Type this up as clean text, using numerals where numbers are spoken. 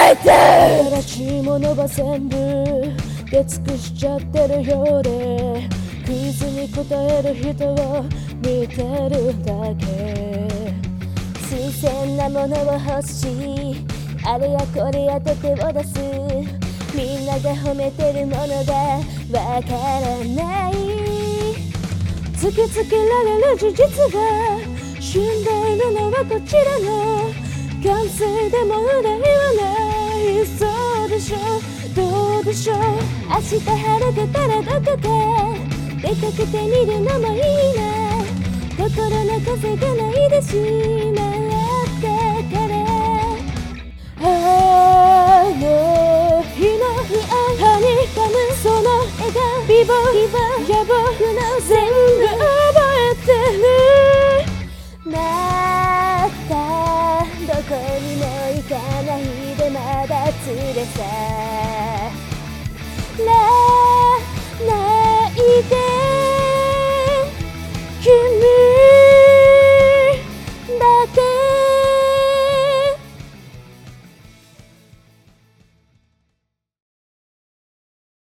新しいものは全部出尽くしちゃってるようで、クイズに答える人を見てるだけ。新鮮なものを欲しい、あれやこれやと手を出す。みんなが褒めてるものがわからない。突きつけられる事実が死んでいるのはこちらの完成でも憂いはない。そうでしょう、どうでしょう。明日晴れてたらどこか出かけてみるのもいいな。心の風がないでしまったから。あの日のはにかむその笑顔、美貌野望の全部覚えてる。またどこにも行かないでまだ連れさないで君だけ